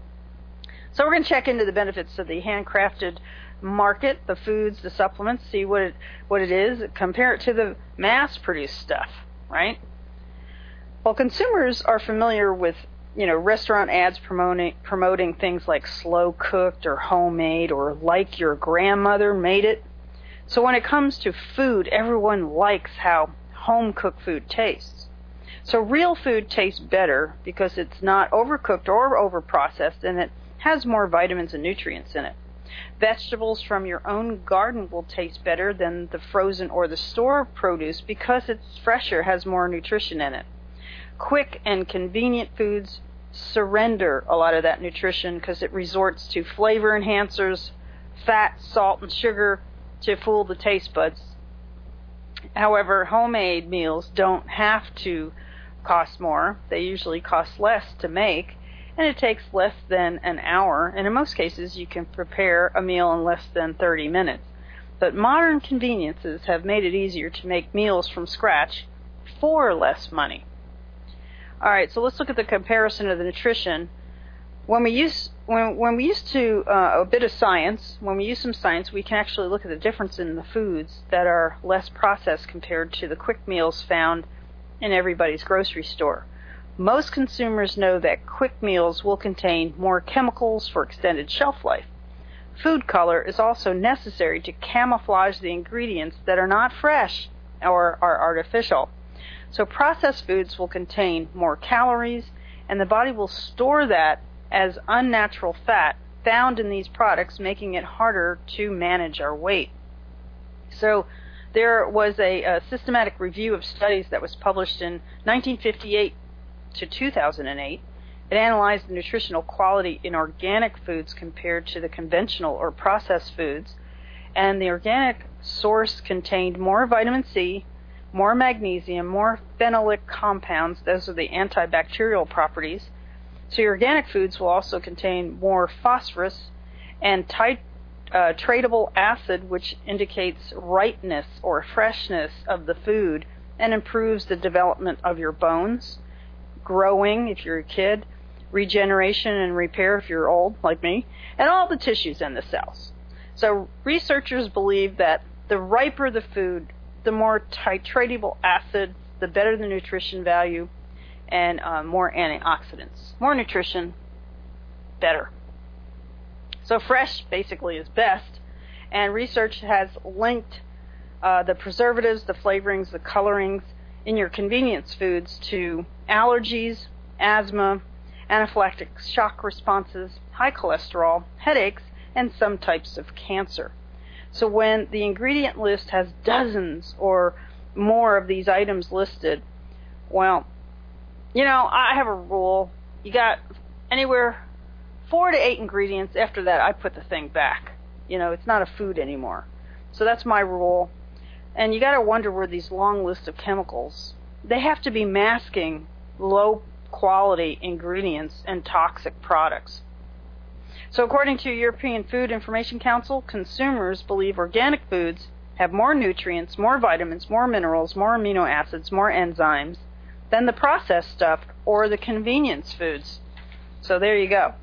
So we're going to check into the benefits of the handcrafted market, the foods, the supplements, see what it what it is, compare it to the mass-produced stuff, right? Well, consumers are familiar with, you know, restaurant ads promoting promoting things like slow-cooked or homemade or like your grandmother made it. So when it comes to food, everyone likes how home-cooked food tastes. So real food tastes better because it's not overcooked or overprocessed, and it has more vitamins and nutrients in it. Vegetables from your own garden will taste better than the frozen or the store produce because it's fresher, has more nutrition in it. Quick and convenient foods surrender a lot of that nutrition because it resorts to flavor enhancers, fat, salt, and sugar to fool the taste buds. However, homemade meals don't have to cost more. They usually cost less to make, and it takes less than an hour, and in most cases you can prepare a meal in less than thirty minutes. But modern conveniences have made it easier to make meals from scratch for less money. All right, so let's look at the comparison of the nutrition. When we use when when we used to uh, a bit of science, when we use some science, we can actually look at the difference in the foods that are less processed compared to the quick meals found in everybody's grocery store. Most consumers know that quick meals will contain more chemicals for extended shelf life. Food color is also necessary to camouflage the ingredients that are not fresh or are artificial. So processed foods will contain more calories, and the body will store that as unnatural fat found in these products, making it harder to manage our weight. So there was a, a systematic review of studies that was published in nineteen fifty-eight to two thousand eight. It analyzed the nutritional quality in organic foods compared to the conventional or processed foods, and the organic source contained more vitamin C, more magnesium, more phenolic compounds. Those are the antibacterial properties. So your organic foods will also contain more phosphorus and tit- uh, tratable acid, which indicates ripeness or freshness of the food and improves the development of your bones, growing if you're a kid, regeneration and repair if you're old like me, and all the tissues and the cells. So researchers believe that the riper the food, the more titratable acid, the better the nutrition value, and uh, more antioxidants. More nutrition, better. So fresh basically is best, and research has linked uh, the preservatives, the flavorings, the colorings in your convenience foods to allergies, asthma, anaphylactic shock responses, high cholesterol, headaches, and some types of cancer. So when the ingredient list has dozens or more of these items listed, well, you know, I have a rule. You got anywhere four to eight ingredients. After that, I put the thing back. You know, it's not a food anymore. So that's my rule. And you got to wonder where these long lists of chemicals, they have to be masking low quality ingredients and toxic products. So according to European Food Information Council, consumers believe organic foods have more nutrients, more vitamins, more minerals, more amino acids, more enzymes than the processed stuff or the convenience foods. So there you go.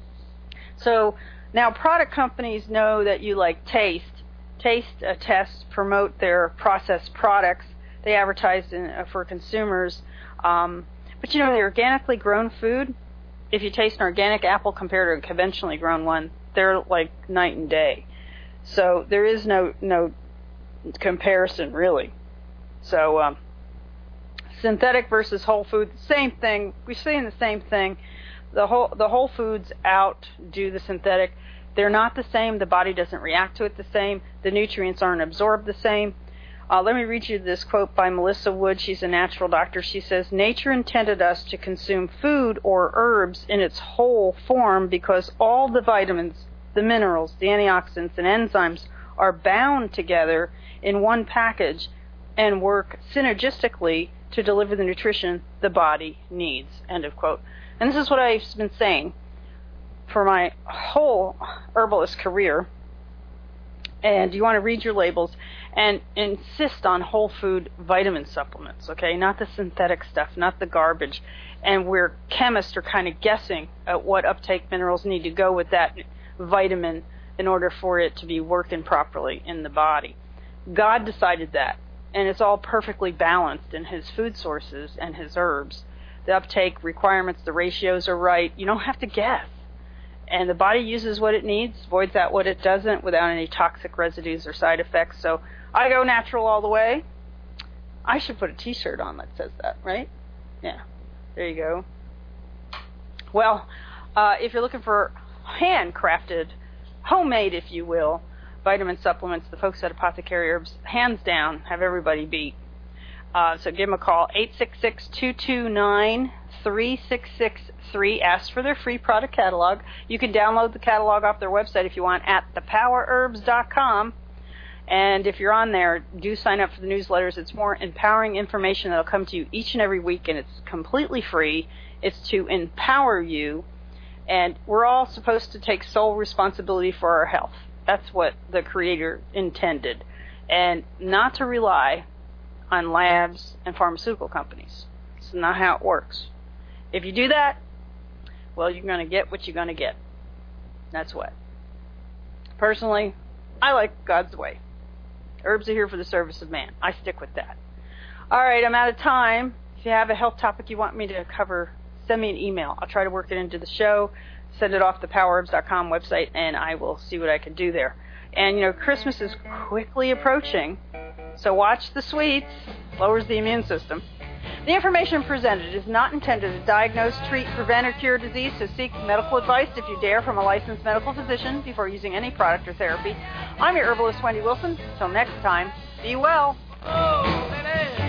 So now product companies know that you like taste. Taste uh, tests promote their processed products. They advertise in, uh, for consumers. Um, but you know, the organically grown food, if you taste an organic apple compared to a conventionally grown one, they're like night and day. So there is no no comparison, really. So um, synthetic versus whole food, same thing. We're seeing the same thing. The whole the whole foods outdo the synthetic. They're not the same. The body doesn't react to it the same. The nutrients aren't absorbed the same. Uh, let me read you this quote by Melissa Wood. She's a natural doctor. She says, "Nature intended us to consume food or herbs in its whole form because all the vitamins, the minerals, the antioxidants, and enzymes are bound together in one package and work synergistically to deliver the nutrition the body needs." End of quote. And this is what I've been saying for my whole herbalist career. And you want to read your labels and insist on whole food vitamin supplements, okay? Not the synthetic stuff, not the garbage. And where chemists are kind of guessing at what uptake minerals need to go with that vitamin in order for it to be working properly in the body. God decided that, and it's all perfectly balanced in his food sources and his herbs. The uptake requirements, the ratios are right. You don't have to guess. And the body uses what it needs, voids out what it doesn't without any toxic residues or side effects. So I go natural all the way. I should put a t-shirt on that says that, right? Yeah, there you go. Well, uh, if you're looking for handcrafted, homemade, if you will, vitamin supplements, the folks at Apothecary Herbs, hands down, have everybody beat. Uh, so give them a call, eight six six, two two nine, three six six three. Ask for their free product catalog. You can download the catalog off their website if you want at the power herbs dot com. And if you're on there, do sign up for the newsletters. It's more empowering information that will come to you each and every week, and it's completely free. It's to empower you. And we're all supposed to take sole responsibility for our health. That's what the Creator intended. And not to rely on labs and pharmaceutical companies. It's not how it works. If you do that, well, you're going to get what you're going to get. That's what. Personally, I like God's way. Herbs are here for the service of man. I stick with that. All right, I'm out of time. If you have a health topic you want me to cover, send me an email. I'll try to work it into the show, send it off the power herbs dot com website, and I will see what I can do there. And, you know, Christmas is quickly approaching, so watch the sweets. Lowers the immune system. The information presented is not intended to diagnose, treat, prevent, or cure disease, so seek medical advice if you dare from a licensed medical physician before using any product or therapy. I'm your herbalist, Wendy Wilson. Until next time, be well. Oh, baby.